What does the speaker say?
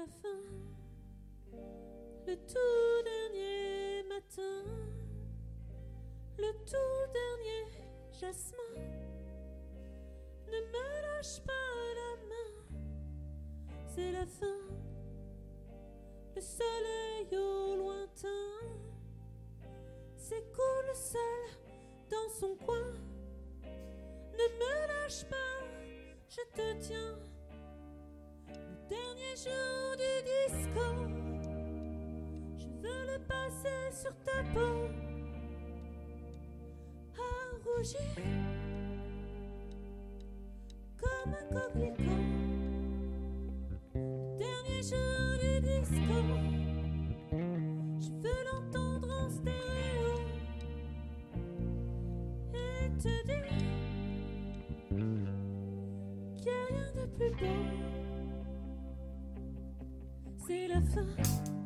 la fin, le tout dernier matin, le tout dernier jasmin. Ne me lâche pas la main, c'est la fin. Le soleil au lointain s'écoule seul dans son coin. Ne me lâche pas, je te tiens. Le dernier jour du disco, je veux le passer sur ta peau, à rougir comme un coquelicot. Le dernier jour du disco, je veux l'entendre en stéréo et te dire qu'il n'y a rien de plus beau. C'est la fin.